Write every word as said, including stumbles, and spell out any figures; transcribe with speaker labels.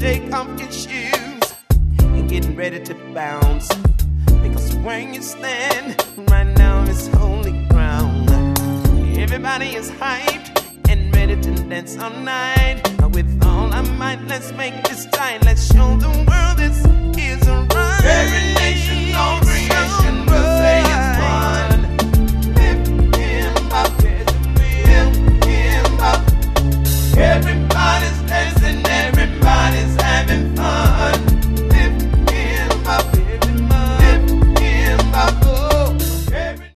Speaker 1: take off your shoes and get ready to bounce. Because where you stand right now is holy ground. Everybody is hyped and ready to dance all night. With all our might, let's make this tight. Let's show the world this is a